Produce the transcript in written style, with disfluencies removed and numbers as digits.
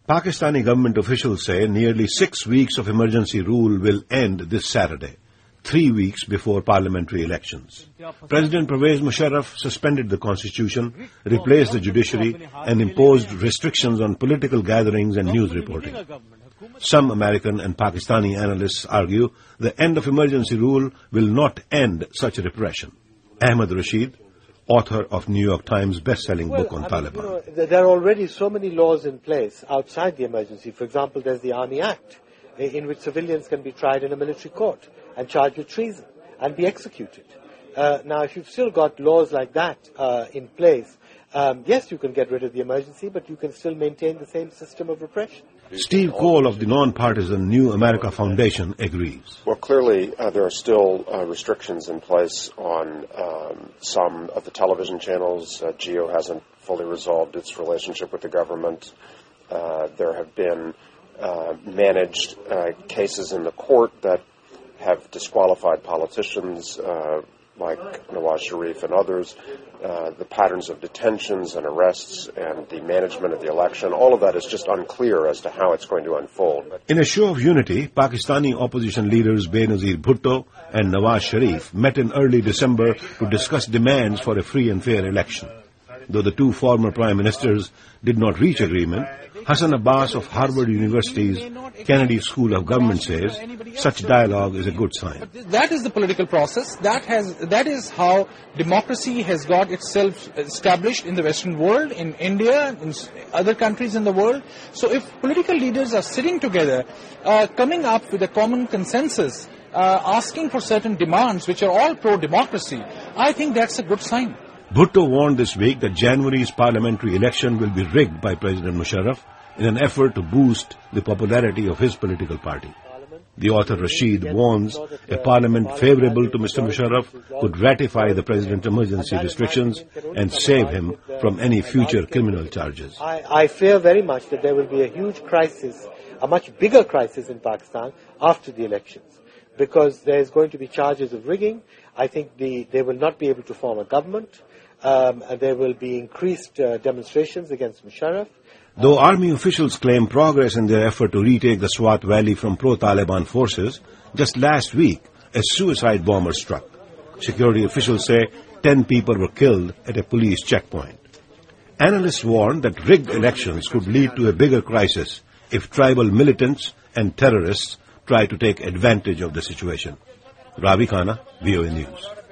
Pakistani government officials say nearly 6 weeks of emergency rule will end this Saturday, 3 weeks before parliamentary elections. President Pervez Musharraf suspended the constitution, replaced the judiciary, and imposed restrictions on political gatherings and news reporting. Some American and Pakistani analysts argue the end of emergency rule will not end such repression. Ahmed Rashid, author of New York Times best-selling book on Taliban. There are already so many laws in place outside the emergency. For example, there's the Army Act, in which civilians can be tried in a military court and charged with treason and be executed. Now, if you've still got laws like that in place, yes, you can get rid of the emergency, but you can still maintain the same system of repression. Steve Cole of the non-partisan New America Foundation agrees. Well, clearly, there are still restrictions in place on some of the television channels. GEO hasn't fully resolved its relationship with the government. There have been managed cases in the court that have disqualified politicians like Nawaz Sharif and others. The patterns of detentions and arrests and the management of the election, all of that is just unclear as to how it's going to unfold. In a show of unity, Pakistani opposition leaders Benazir Bhutto and Nawaz Sharif met in early December to discuss demands for a free and fair election. Though the two former prime ministers did not reach agreement, Hassan Abbas of Harvard University's Kennedy School of Government says such dialogue is a good sign. That is the political process. That is how democracy has got itself established in the Western world, in India, in other countries in the world. So if political leaders are sitting together, coming up with a common consensus, asking for certain demands which are all pro-democracy, I think that's a good sign. Bhutto warned this week that January's parliamentary election will be rigged by President Musharraf in an effort to boost the popularity of his political party. The author Rashid warns a parliament favorable to Mr. Musharraf could ratify the president's emergency restrictions and save him from any future criminal charges. I fear very much that there will be a huge crisis, a much bigger crisis in Pakistan after the elections, because there is going to be charges of rigging. I think they will not be able to form a government. And there will be increased demonstrations against Musharraf. Though army officials claim progress in their effort to retake the Swat Valley from pro-Taliban forces, just last week a suicide bomber struck. Security officials say 10 people were killed at a police checkpoint. Analysts warn that rigged elections could lead to a bigger crisis if tribal militants and terrorists try to take advantage of the situation. Ravi Khanna, VOA News.